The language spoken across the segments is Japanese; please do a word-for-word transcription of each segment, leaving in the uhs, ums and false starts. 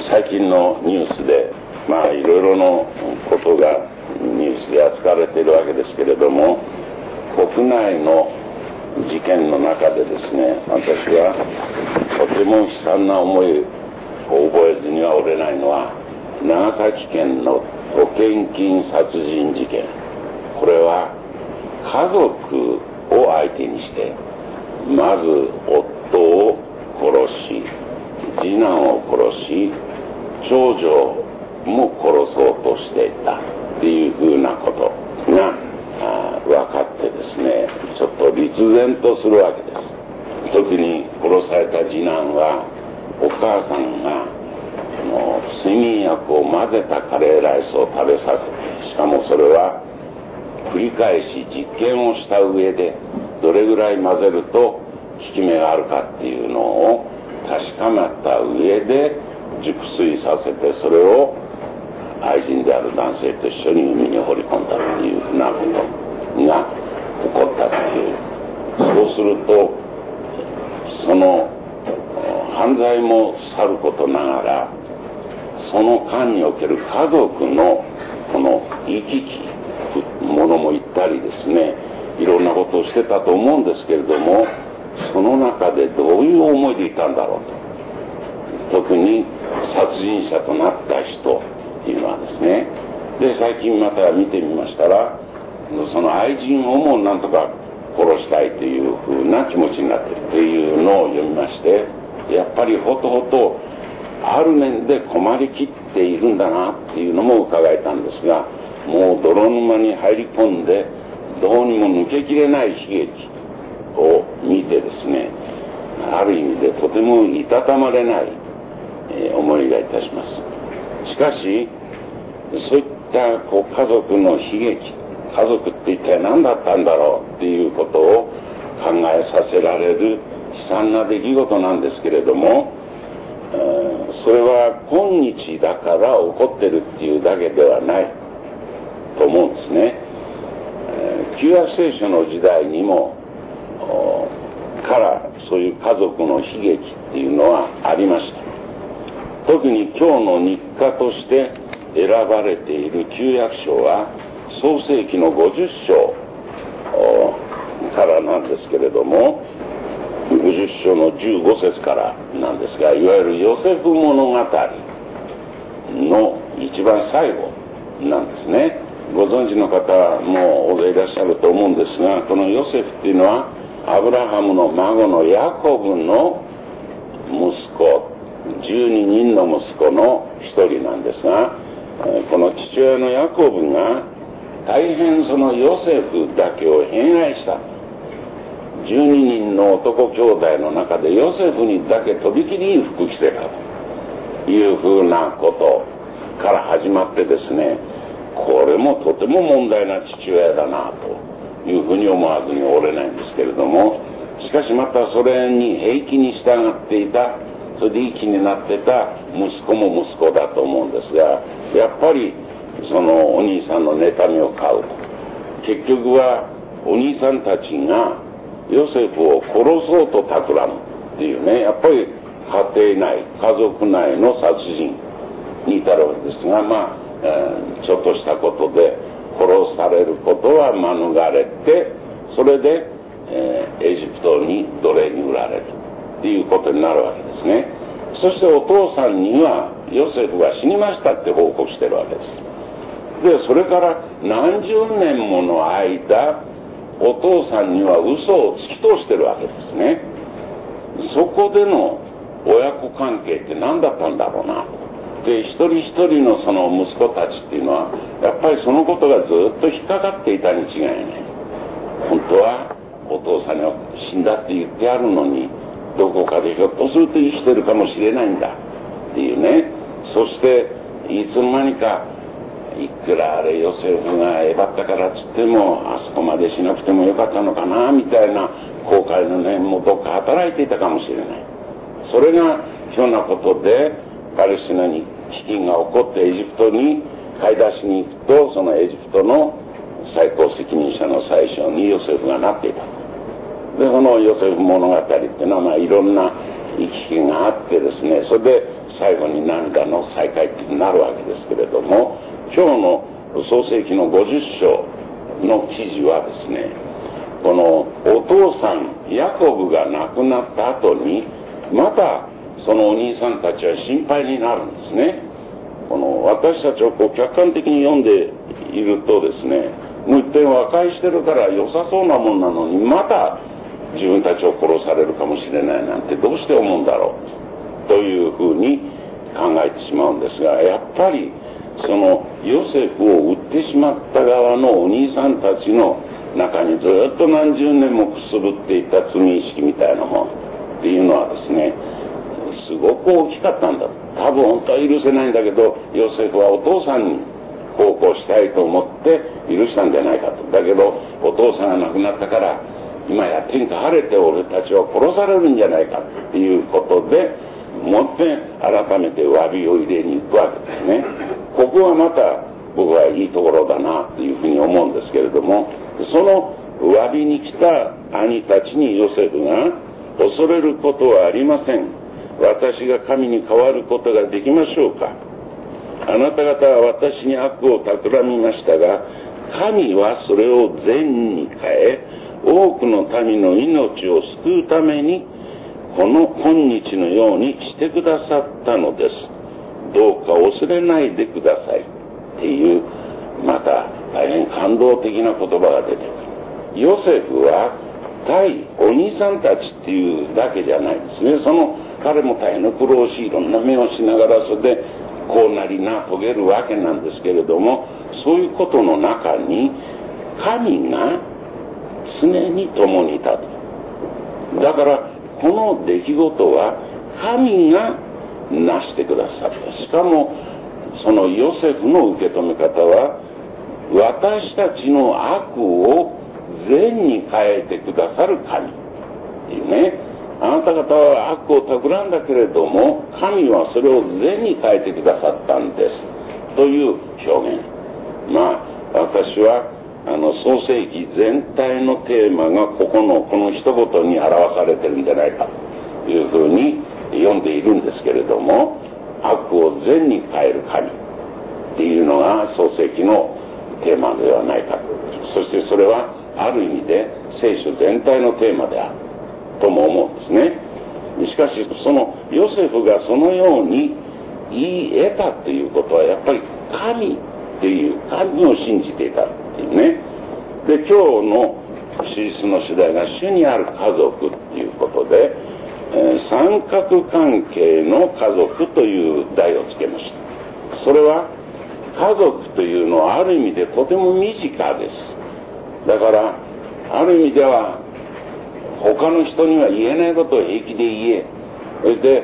最近のニュースで、まあいろいろなことがニュースで扱われているわけですけれども、国内の事件の中でですね、私はとても悲惨な思いを覚えずにはおれないのは、長崎県の保険金殺人事件。これは家族を相手にして、まず夫を殺し、次男を殺し、長女も殺そうとしていたっていうふうなことが分かってですね、ちょっと立然とするわけです。特に殺された次男は、お母さんがあの睡眠薬を混ぜたカレーライスを食べさせて、しかもそれは繰り返し実験をした上で、どれぐらい混ぜると効き目があるかっていうのを確かめた上で熟睡させて、それを愛人である男性と一緒に海に放り込んだっていうふうなことが起こったっていう。そうすると、その犯罪もさることながら、その間における家族のこの行き来ものも言ったりですね、いろんなことをしてたと思うんですけれども、その中でどういう思いでいたんだろうと。特に殺人者となった人っていうのはですね、で最近また見てみましたら、その愛人をもなんとか殺したいというふうな気持ちになっているというのを読みまして、やっぱりほとほとある面で困りきっているんだなっていうのも伺えたんですが、もう泥沼に入り込んでどうにも抜けきれない悲劇を見てですね、ある意味でとてもいたたまれない、えー、思いがいたします。しかしそういったこう家族の悲劇、家族って一体何だったんだろうっていうことを考えさせられる悲惨な出来事なんですけれども、えー、それは今日だから起こってるっていうだけではないと思うんですね。えー、旧約聖書の時代にもからそういう家族の悲劇っていうのはありました。特に今日の日課として選ばれている旧約書は創世記のごじゅっ章からなんですけれども、ごじゅっ章のじゅうご節からなんですが、いわゆるヨセフ物語の一番最後なんですね。ご存知の方も大勢いらっしゃると思うんですが、このヨセフっていうのはアブラハムの孫のヤコブの息子、じゅうににんの息子の一人なんですが、この父親のヤコブが大変そのヨセフだけを偏愛した。じゅうににんの男兄弟の中でヨセフにだけとびきりいい服着せたというふうなことから始まってですね、これもとても問題な父親だなというふうに思わずにおれないんですけれども、しかしまたそれに平気に従っていた、それでいい気になってた息子も息子だと思うんですが、やっぱりそのお兄さんの妬みを買うと。結局はお兄さんたちがヨセフを殺そうと企むっていうね、やっぱり家庭内、家族内の殺人に至るわけですが、まあ、えー、ちょっとしたことで殺されることは免れて、それで、えー、エジプトに奴隷に売られるっていうことになるわけですね。そしてお父さんにはヨセフが死にましたって報告してるわけです。でそれから何十年もの間、お父さんには嘘を突き通してるわけですね。そこでの親子関係って何だったんだろうなと。で一人一人のその息子たちっていうのはやっぱりそのことがずっと引っかかっていたに違いない。本当はお父さんには死んだって言ってあるのに、どこかでひょっとすると生きてるかもしれないんだっていうね。そしていつの間にか、いくらあれヨセフがえばったからっつってもあそこまでしなくてもよかったのかなみたいな後悔の念もどっか働いていたかもしれない。それがひょんなことでパレスチナに飢饉が起こってエジプトに買い出しに行くと、そのエジプトの最高責任者の最初にヨセフがなっていた。でそのヨセフ物語っていうのは、まあ、いろんな行き来があってですね、それで最後に何らの再会ってなるわけですけれども、今日の創世記のごじゅっ章の記事はですね、このお父さんヤコブが亡くなった後にまたそのお兄さんたちは心配になるんですね。この私たちをこう客観的に読んでいるとですね、もう一遍和解してるから良さそうなもんなのにまた自分たちを殺されるかもしれないなんてどうして思うんだろうというふうに考えてしまうんですが、やっぱりそのヨセフを売ってしまった側のお兄さんたちの中にずっと何十年もくすぶっていた罪意識みたいなもんっていうのはですね、すごく大きかったんだ。多分本当は許せないんだけど、ヨセフはお父さんに奉公したいと思って許したんじゃないかと。だけどお父さんが亡くなったから今や天下晴れて俺たちは殺されるんじゃないかっていうことで、もっぺん改めて詫びを入れに行くわけですね。ここはまた僕はいいところだなっていうふうに思うんですけれども、その詫びに来た兄たちにヨセフが、恐れることはありません。私が神に代わることができましょうか。あなた方は私に悪を企みましたが、神はそれを善に変え、多くの民の命を救うためにこの今日のようにしてくださったのです。どうか恐れないでくださいっていう、また大変感動的な言葉が出てくる。ヨセフは対お兄さんたちっていうだけじゃないですね。その彼も大変な苦労し、いろんな目をしながらそれでこうなりな遂げるわけなんですけれども、そういうことの中に神が常に共にいたと。だからこの出来事は神がなしてくださった。しかもそのヨセフの受け止め方は、私たちの悪を善に変えてくださる神っていうね。あなた方は悪を企んだけれども神はそれを善に変えてくださったんですという表現。まあ私はあの創世記全体のテーマがここのこの一言に表されてるんじゃないかというふうに読んでいるんですけれども、悪を善に変える神っていうのが創世記のテーマではないか。そしてそれはある意味で聖書全体のテーマであるとも思うんですね。しかしそのヨセフがそのように言い得たということは、やっぱり神っていう神を信じていたっていうね。で今日の史実の主題が主にある家族っていうことで、えー、三角関係の家族という題をつけました。それは家族というのはある意味でとても身近です。だからある意味では他の人には言えないことを平気で言え、それで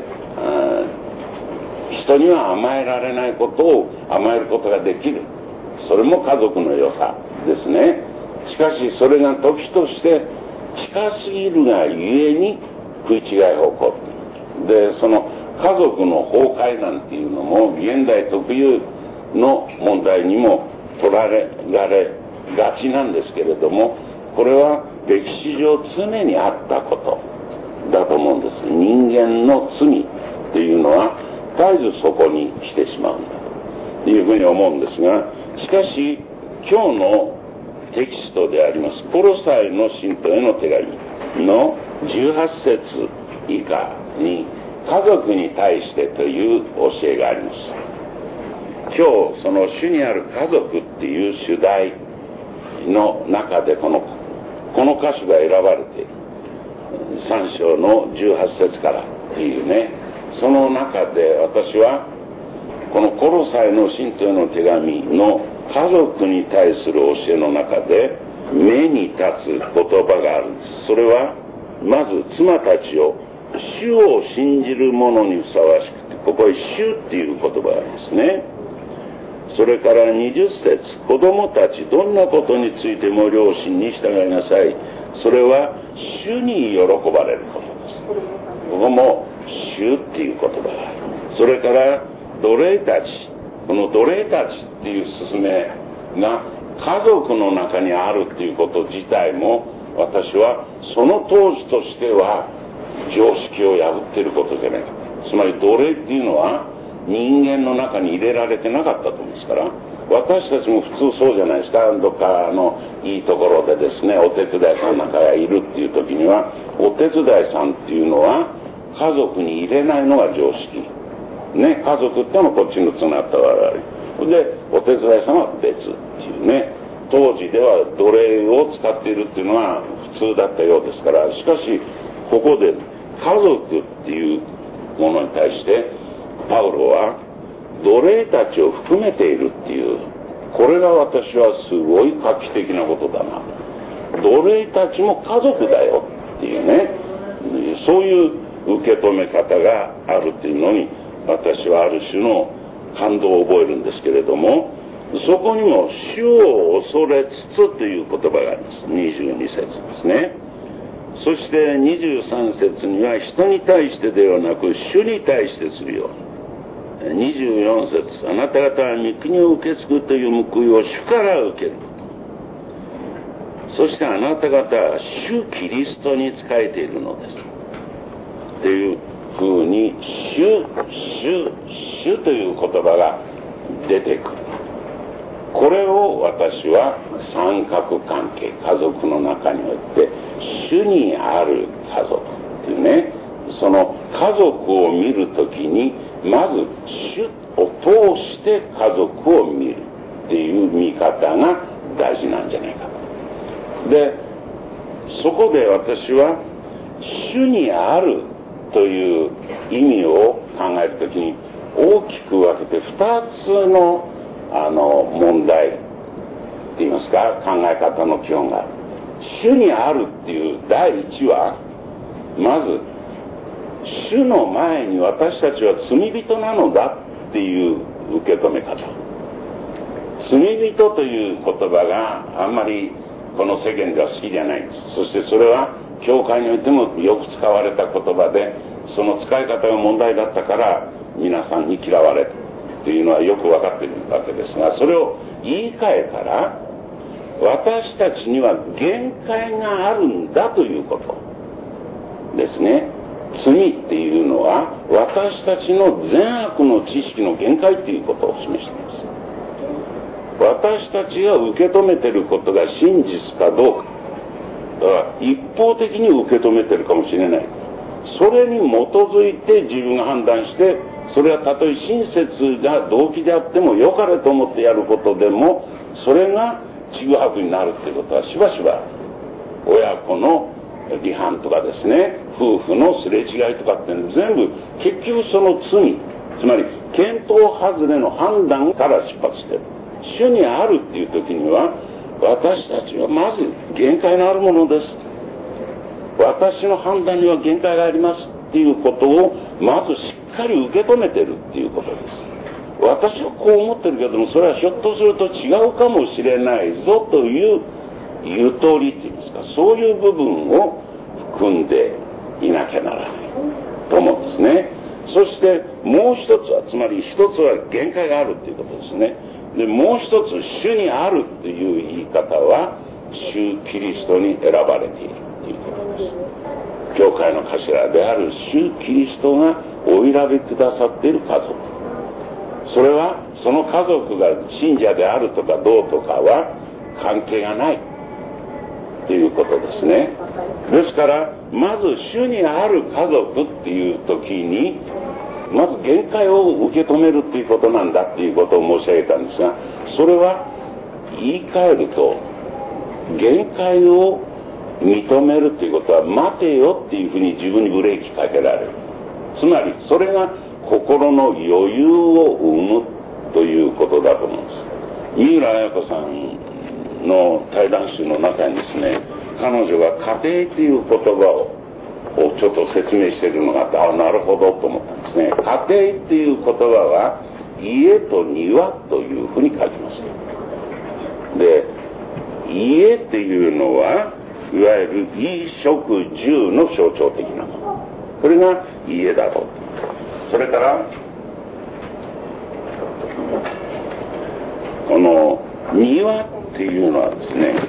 人には甘えられないことを甘えることができる。それも家族の良さですね。しかしそれが時として近すぎるがゆえに食い違いが起こる。でその家族の崩壊なんていうのも現代特有の問題にも取られられがちなんですけれども、これは歴史上常にあったことだと思うんです。人間の罪というのは絶えずそこに来てしまうんだというふうに思うんですが、しかし今日のテキストでありますコロサイの信徒への手紙のじゅうはち節以下に家族に対してという教えがあります。今日その主にある家族っていう主題の中でこのこの箇所が選ばれているさん章のじゅうはち節からっていうね、その中で私はこのコロサイの信徒への手紙の家族に対する教えの中で目に立つ言葉があるんです。それはまず妻たちを主を信じる者にふさわしくて、ここに主っていう言葉がありますね。それからにじゅっ節、子供たちどんなことについても両親に従いなさい。それは主に喜ばれることです。ここも主っていう言葉がある。それから奴隷たち、この奴隷たちっていう勧めが家族の中にあるっていうこと自体も、私はその当時としては常識を破っていることじゃないか。つまり奴隷っていうのは人間の中に入れられてなかったと思うんですから、私たちも普通そうじゃないですか。どっかのいいところでですね、お手伝いさんなんかがいるっていう時には、お手伝いさんっていうのは家族に入れないのが常識ね。家族ってのはこっちのつながった我々で、お手伝いさんは別っていうね。当時では奴隷を使っているっていうのは普通だったようですから、しかしここで家族っていうものに対してパウロは奴隷たちを含めているっていう、これが私はすごい画期的なことだな。奴隷たちも家族だよっていうね、そういう受け止め方があるっていうのに、私はある種の感動を覚えるんですけれども、そこにも主を恐れつつという言葉があります。にじゅうに節ですね。そしてにじゅうさん節には、人に対してではなく主に対してするように。にじゅうよん節、あなた方は御国を受け継ぐという報いを主から受けること。そしてあなた方は主キリストに仕えているのです。っていうふうに、主、主、主という言葉が出てくる。これを私は三角関係、家族の中において、主にある家族っていうね、その家族を見るときに、まず主を通して家族を見るっていう見方が大事なんじゃないかと。で、そこで私は主にあるという意味を考えるときに大きく分けて二つのあの問題って言いますか、考え方の基本がある。主にあるっていう第一は、まず主の前に私たちは罪人なのだっていう受け止め方。罪人という言葉があんまりこの世間では好きじゃないんです。そしてそれは教会においてもよく使われた言葉で、その使い方が問題だったから皆さんに嫌われたというのはよく分かっているわけですが、それを言い換えたら、私たちには限界があるんだということですね。罪っていうのは私たちの善悪の知識の限界っていうことを示しています。私たちが受け止めていることが真実かどうか、だから一方的に受け止めているかもしれない。それに基づいて自分が判断して、それはたとえ親切が動機であっても良かれと思ってやることでも、それがちぐはぐになるっていうことはしばしば親子の離反とかですね、夫婦のすれ違いとかっていうの全部結局その罪、つまり見当外れの判断から出発している。主にあるっていう時には、私たちはまず限界のあるものです、私の判断には限界がありますっていうことをまずしっかり受け止めてるっていうことです。私はこう思ってるけども、それはひょっとすると違うかもしれないぞというゆとりっていうんですか、そういう部分を含んでいなきゃならないと思うんですね。そしてもう一つは、つまり一つは限界があるっていうことですね。で、もう一つ、主にあるっていう言い方は、主キリストに選ばれているということです。教会の頭である主キリストがお選びくださっている家族、それはその家族が信者であるとかどうとかは関係がないということですね。ですからまず主にある家族っていう時に、まず限界を受け止めるっていうことなんだっていうことを申し上げたんですが、それは言い換えると、限界を認めるっていうことは待てよっていうふうに自分にブレーキかけられる。つまりそれが心の余裕を生むということだと思うんです。三浦綾子さんの対談集の中にですね、彼女が家庭という言葉ををちょっと説明しているのがあって、あ、なるほどと思ったんですね。家庭っていう言葉は家と庭というふうに書きました。で、家っていうのはいわゆる衣食住の象徴的なもの、これが家だろう。それからこの庭っていうのはですね、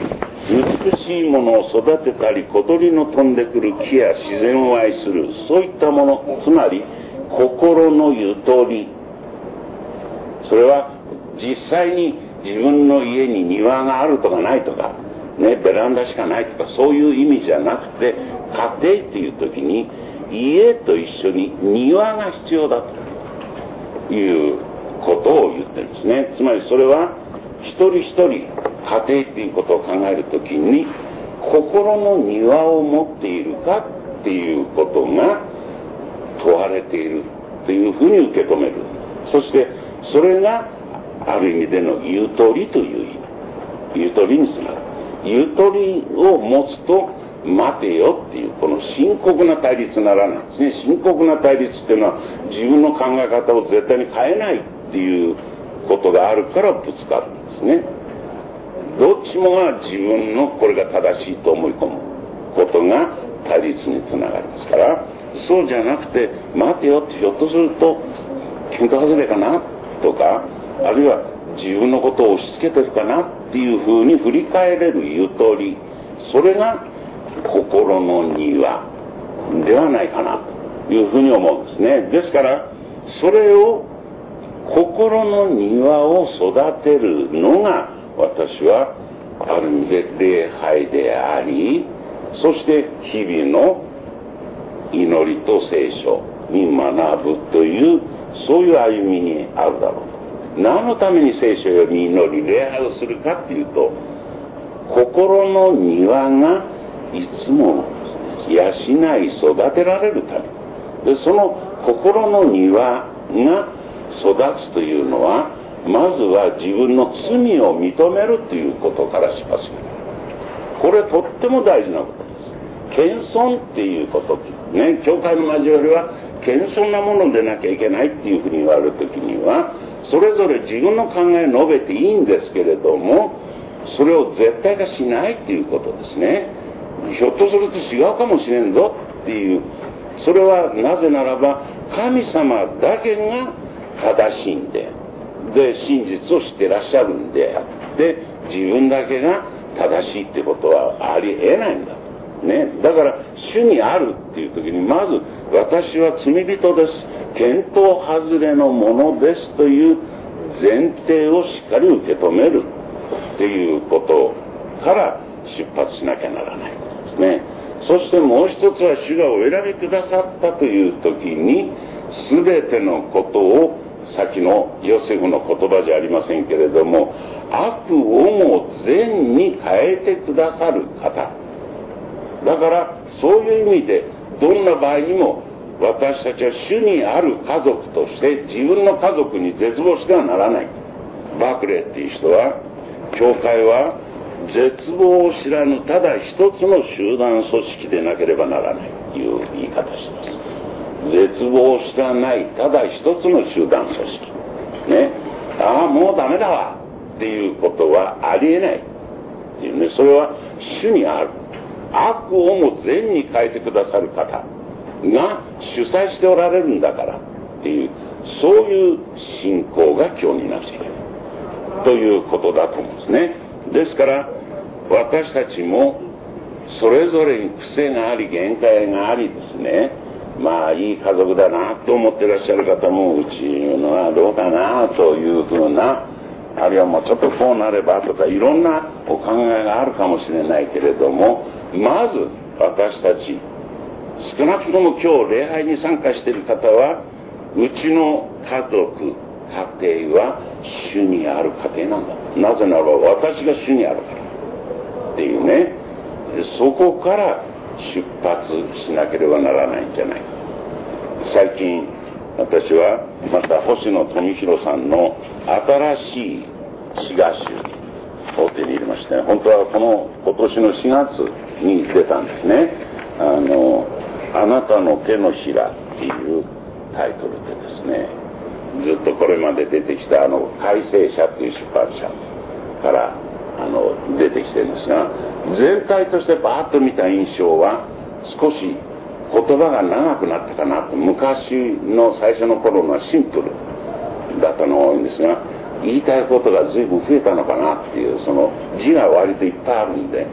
美しいものを育てたり、小鳥の飛んでくる木や自然を愛する、そういったもの、つまり心のゆとり。それは実際に自分の家に庭があるとかないとか、ね、ベランダしかないとか、そういう意味じゃなくて、家庭っていう時に家と一緒に庭が必要だということを言ってるんですね。つまりそれは一人一人家庭っていうことを考えるときに、心の庭を持っているかっていうことが問われているというふうに受け止める。そしてそれがある意味でのゆとりという意味、ゆとりにつながる。ゆとりを持つと待てよっていう、この深刻な対立ならないんですね。深刻な対立っていうのは自分の考え方を絶対に変えないっていうことがあるからぶつかるんですね。どっちもが自分のこれが正しいと思い込むことが対立につながりますから、そうじゃなくて待てよって、ひょっとすると喧嘩外れかなとか、あるいは自分のことを押し付けてるかなっていうふうに振り返れるゆとり、それが心の庭ではないかなというふうに思うんですね。ですからそれを、心の庭を育てるのが、私はある意味で礼拝であり、そして日々の祈りと聖書に学ぶという、そういう歩みにあるだろうと。何のために聖書より祈り礼拝をするかっていうと、心の庭がいつも養い育てられるためで、その心の庭が育つというのは、まずは自分の罪を認めるということから出発する。これとっても大事なことです。謙遜っていうことね、教会の交わりは謙遜なものでなきゃいけないっていうふうに言われるときには、それぞれ自分の考えを述べていいんですけれども、それを絶対化しないっていうことですね。ひょっとすると違うかもしれんぞっていう、それはなぜならば神様だけが正しいんで、で真実を知ってらっしゃるんであって、自分だけが正しいってことはありえないんだね。だから主にあるっていう時に、まず私は罪人です、見当外れのものですという前提をしっかり受け止めるっていうことから出発しなきゃならないですね。そしてもう一つは、主がお選びくださったという時に、全てのことを、さっきのヨセフの言葉じゃありませんけれども、悪をも善に変えてくださる方だから、そういう意味でどんな場合にも私たちは主にある家族として自分の家族に絶望してはならない。バークレーっていう人は、教会は絶望を知らぬただ一つの集団組織でなければならないという言い方をします。絶望を知らないただ一つの集団組織ね、ああもうダメだわっていうことはありえないっていうね。それは主にある、悪をも善に変えてくださる方が主催しておられるんだからっていう、そういう信仰が今日になくちゃいけないということだと思うんですね。ですから私たちもそれぞれに癖があり限界がありですね、まあいい家族だなと思ってらっしゃる方も、うちのはどうかなというふうな、あるいはもうちょっとこうなればとか、いろんなお考えがあるかもしれないけれども、まず私たち少なくとも今日礼拝に参加している方は、うちの家族家庭は主にある家庭なんだ、なぜならば私が主にあるからっていうね、そこから出発しなければならないんじゃないか。最近私はまた星野富弘さんの新しい詩歌集を手に入れまして、本当はこの今年のしがつに出たんですね。あのあなたの手のひらっていうタイトルでですね、ずっとこれまで出てきたあの改正社っていう出版社からあの出てきてるんですが、全体としてバーッと見た印象は少し言葉が長くなったかなと。昔の最初の頃のはシンプルだったのが多いんですが、言いたいことが随分増えたのかなっていう、その字が割といっぱいあるんで、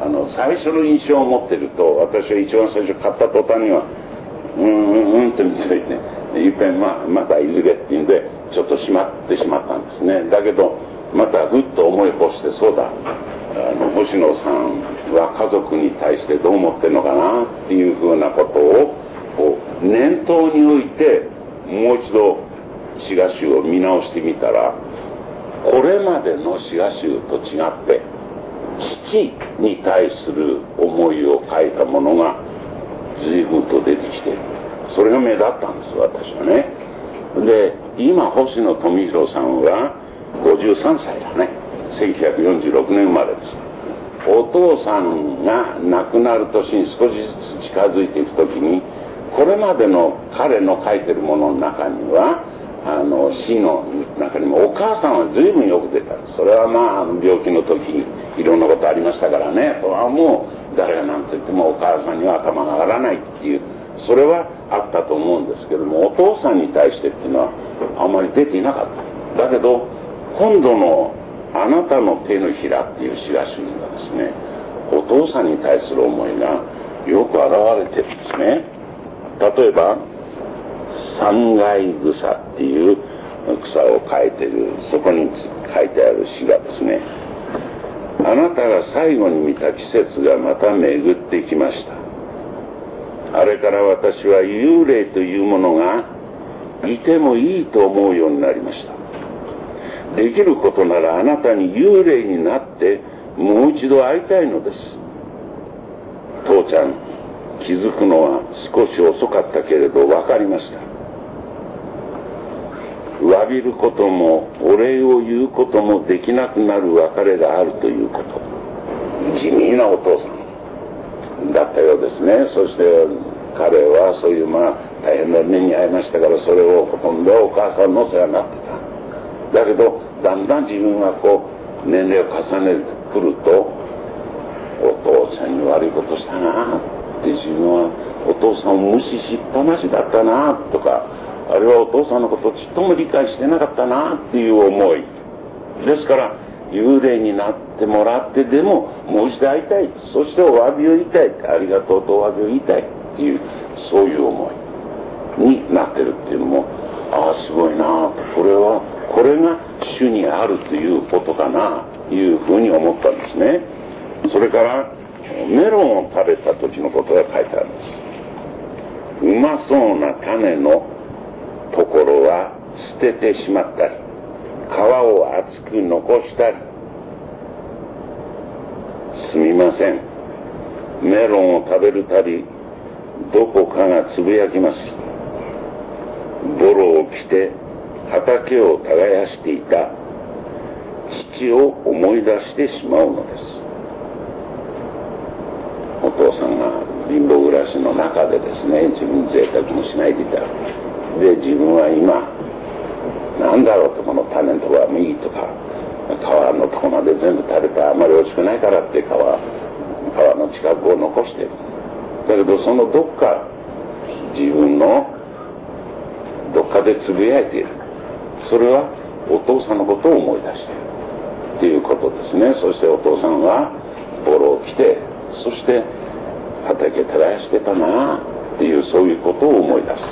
あの最初の印象を持ってると、私は一番最初買った途端にはうんうんうんって見といて、いっぺん、まあ、またいずれっていうんでちょっとしまってしまったんですね。だけどまたふっと思い起こして、そうだ、あの星野さんは家族に対してどう思ってるのかなっていうふうなことをこう念頭に置いて、もう一度詩歌集を見直してみたら、これまでの詩歌集と違って父に対する思いを書いたものが随分と出てきている。それが目立ったんです、私はね。で、今星野富弘さんはごじゅうさんさいだね。せんきゅうひゃくよんじゅうろくねん生まれです。お父さんが亡くなる年に少しずつ近づいていくときに、これまでの彼の書いてるものの中には、あの詩の中にもお母さんは随分よく出たんです。それはまあ病気の時にいろんなことありましたからね。それはもう誰が何と言ってもお母さんには頭が上がらないっていう、それはあったと思うんですけども、お父さんに対してっていうのはあまり出ていなかった。だけど今度のあなたの手のひらっていう詩歌集にはですね、お父さんに対する思いがよく表れてるんですね。例えば三階草っていう草を描いてる、そこに書いてある詩がですね、あなたが最後に見た季節がまた巡ってきました。あれから私は幽霊というものがいてもいいと思うようになりました。できることならあなたに幽霊になってもう一度会いたいのです。父ちゃん、気づくのは少し遅かったけれど分かりました。詫びることもお礼を言うこともできなくなる別れがあるということ。地味なお父さんだったようですね。そして彼はそういうまあ大変な目に遭いましたから、それをほとんどお母さんの世話になってた。だけどだんだん自分がこう年齢を重ねてくると、お父ちゃんに悪いことしたなって、自分はお父さんを無視しっぱなしだったなとか、あるいはお父さんのことをちっとも理解してなかったなっていう思いですから、幽霊になってもらってでももう一度会いたい、そしてお詫びを言いたい、ありがとうとお詫びを言いたいっていう、そういう思いになってるっていうのも、ああすごいなと、これはこれが主にあるということかなというふうに思ったんですね。それからメロンを食べた時のことが書いてあるんです。うまそうな種のところは捨ててしまったり、皮を厚く残したり。すみません、メロンを食べるたびどこかがつぶやきます。ボロを着て畑を耕していた父を思い出してしまうのです。お父さんが貧乏暮らしの中でですね、自分贅沢もしないでいた。で、自分は今なんだろうと、この種のところは右とか皮のところまで全部食べた、あまり美味しくないからって皮、皮の近くを残してる。だけどそのどっか自分のどっかでつぶやいている。それはお父さんのことを思い出しているっていうことですね。そしてお父さんはボロを着て、そして畑耕してたなっていう、そういうことを思い出す。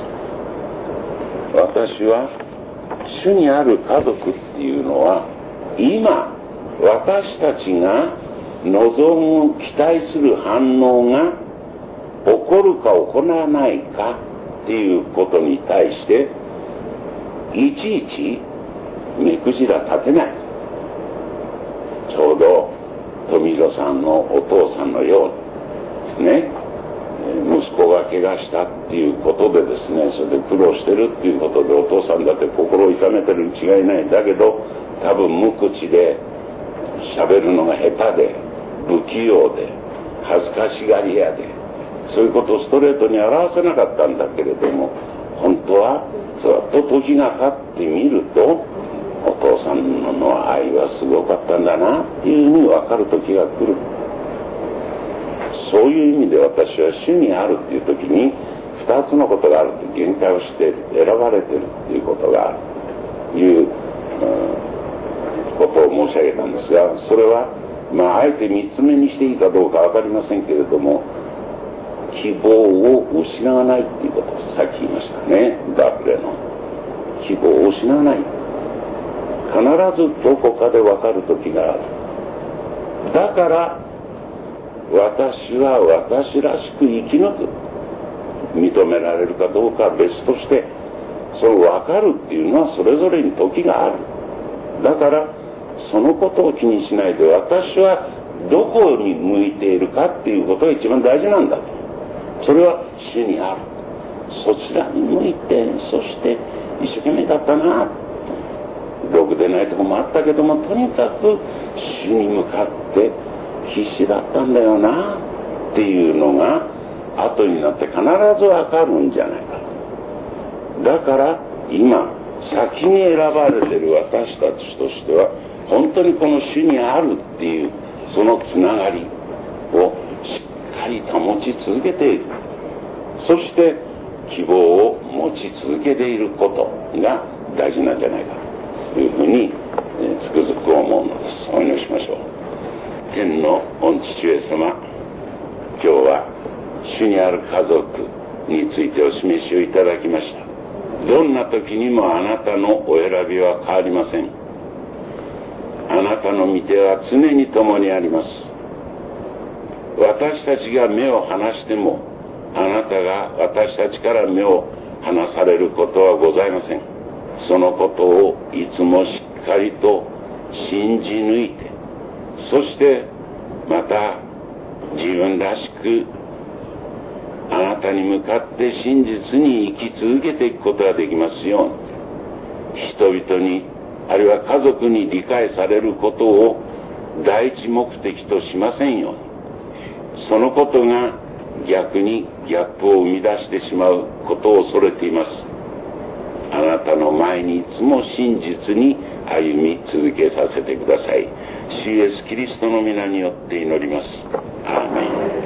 私は主にある家族っていうのは、今私たちが望む期待する反応が起こるか起こらないかっていうことに対していちいち目くじら立てない。ちょうど富弘さんのお父さんのようにですね、息子が怪我したっていうことでですね、それで苦労してるっていうことで、お父さんだって心を痛めてるに違いない。だけど多分無口で喋るのが下手で不器用で恥ずかしがり屋で、そういうことをストレートに表せなかったんだけれども、本当はずっと時が経ってみると、お父さんの愛はすごかったんだなっていうふうに分かる時が来る。そういう意味で私は主にあるっていう時に二つのことがあると、限界をして選ばれてるっていうことがあるという、うん、ことを申し上げたんですが、それはまああえて三つ目にしていいかどうか分かりませんけれども、希望を失わないっていうことをさっき言いましたね。ダフレの希望を失わない。必ずどこかで分かる時がある。だから私は私らしく生き抜く。認められるかどうかは別として、その分かるっていうのはそれぞれに時がある。だからそのことを気にしないで、私はどこに向いているかっていうことが一番大事なんだと。それは主にある。そちらに向いて、そして一生懸命だったな、ろくでないとこもあったけども、とにかく主に向かって必死だったんだよなっていうのが後になって必ずわかるんじゃないか。だから今先に選ばれている私たちとしては、本当にこの主にあるっていうそのつながりをしっかり保ち続けている。そして希望を持ち続けていることが大事なんじゃないかというふうに、えー、つくづく思うのです。お祈りしましょう。天の御父上様、今日は主にある家族についてお示しをいただきました。どんな時にもあなたのお選びは変わりません。あなたの御手は常に共にあります。私たちが目を離しても、あなたが私たちから目を離されることはございません。そのことをいつもしっかりと信じ抜いて、そしてまた自分らしくあなたに向かって真実に生き続けていくことができますように、人々にあるいは家族に理解されることを第一目的としませんように、そのことが逆にギャップを生み出してしまうことを恐れています。あなたの前にいつも真実に歩み続けさせてください。主イエスキリストの皆によって祈ります。アーメン。